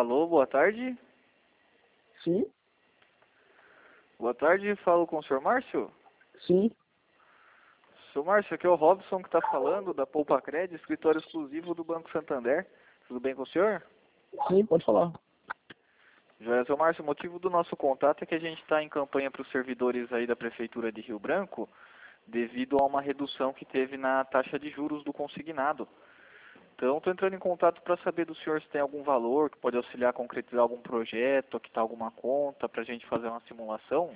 Alô, boa tarde. Sim, Boa tarde, falo com o senhor Márcio. sim. Senhor Márcio, aqui é o Robson que está falando, da Poupa Cred, escritório exclusivo do Banco Santander. Tudo bem com o senhor? Sim, pode falar. Joia, senhor Márcio, o motivo do nosso contato é que a gente está em campanha para os servidores aí da Prefeitura de Rio Branco, devido a uma redução que teve na taxa de juros do consignado. Então, estou entrando em contato para saber do senhor se tem algum valor que pode auxiliar a concretizar algum projeto, quitar alguma conta, para a gente fazer uma simulação.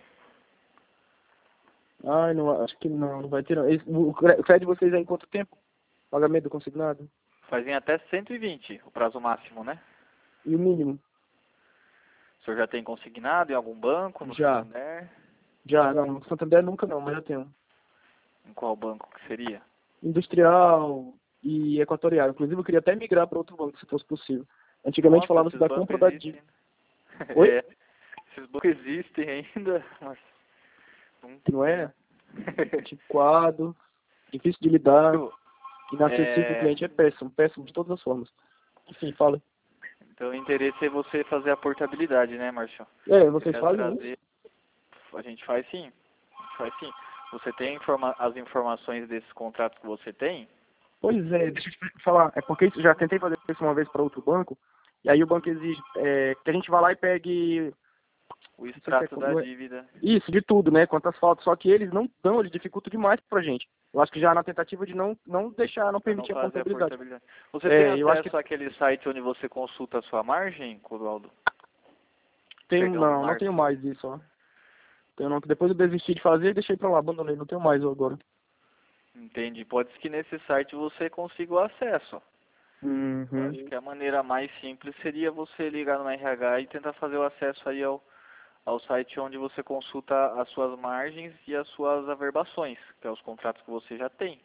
Ai, não, acho que não vai ter não. O crédito de vocês é em quanto tempo? Pagamento do consignado? Fazem até 120, o prazo máximo, né? E o mínimo? O senhor já tem consignado em algum banco, no Já. Santander? Já, não. No Santander nunca não, mas já tenho. Em qual banco que seria? Industrial e Equatorial. Inclusive eu queria até migrar para outro banco, se fosse possível. Antigamente Nossa, falava-se esses da bancos compra da dívida. existem. Oi? É, esses bancos existem ainda, mas Não é? né? Antiquado, difícil de lidar, Márcio, inacessível para o cliente, é péssimo, péssimo de todas as formas. Enfim, fala. então o interesse é você fazer a portabilidade, né, Márcio? É, vocês Queria fazem isso? trazer... A gente faz sim, a gente faz sim. Você tem as informações desses contratos que você tem? Pois é, deixa eu te falar. É porque já tentei fazer isso uma vez para outro banco, e aí o banco exige que a gente vá lá e pegue, O não sei se extrato da não é- dívida. isso, de tudo, né? Quantas faltas, só que eles não dão, eles dificultam demais pra gente. Eu acho que já na tentativa de não deixar, não Para não permitir a fazer a contabilidade. portabilidade. Você tem Eu acho que acesso àquele site onde você consulta a sua margem, Clodoaldo? tenho, Chegando não tenho Márcio. mais isso, ó. Tenho não, que depois eu desisti de fazer e deixei pra lá, abandonei, não tenho mais agora. Entendi. Pode ser que nesse site você consiga o acesso. Eu Uhum. acho que a maneira mais simples seria você ligar no RH e tentar fazer o acesso aí ao site onde você consulta as suas margens e as suas averbações, que é os contratos que você já tem.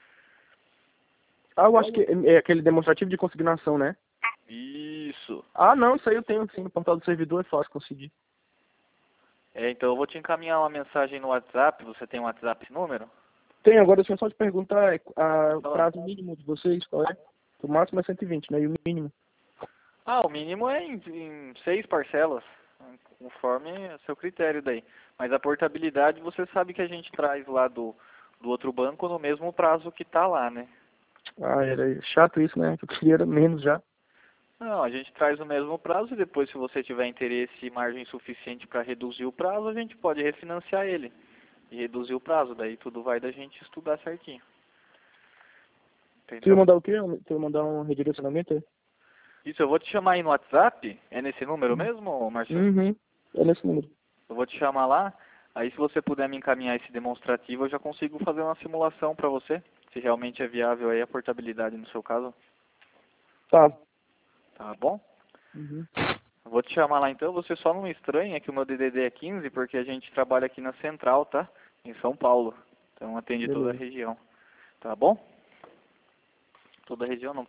Ah, eu acho Entendeu? que é aquele demonstrativo de consignação, né? Isso. Ah, não, isso aí eu tenho sim, no portal do servidor é fácil conseguir. Então eu vou te encaminhar uma mensagem no WhatsApp. Você tem um WhatsApp esse número? Tem, agora deixa eu só te perguntar, o Falando. prazo mínimo de vocês, qual é? O máximo é 120, né? E o mínimo? O mínimo é em 6 parcelas, conforme o seu critério daí. Mas a portabilidade você sabe que a gente traz lá do outro banco no mesmo prazo que está lá, né? Ah, era chato isso, né? Eu queria era menos já. Não, a gente traz o mesmo prazo e depois, se você tiver interesse e margem suficiente para reduzir o prazo, a gente pode refinanciar ele e reduzir o prazo. Daí tudo vai da gente estudar certinho. Tu ia Entendeu? mandar o quê? Tu ia mandar um redirecionamento? É? Isso, eu vou te chamar aí no WhatsApp. É nesse número mesmo, Márcio? Uhum. É nesse número. Eu vou te chamar lá. Aí, se você puder me encaminhar esse demonstrativo, eu já consigo fazer uma simulação para você. Se realmente é viável aí a portabilidade no seu caso. Tá. Tá bom? Uhum. Eu vou te chamar lá então. Você só não estranha que o meu DDD é 15, porque a gente trabalha aqui na Central, tá? Em São Paulo. Então atende toda a Beleza. região. Tá bom? Toda a região não.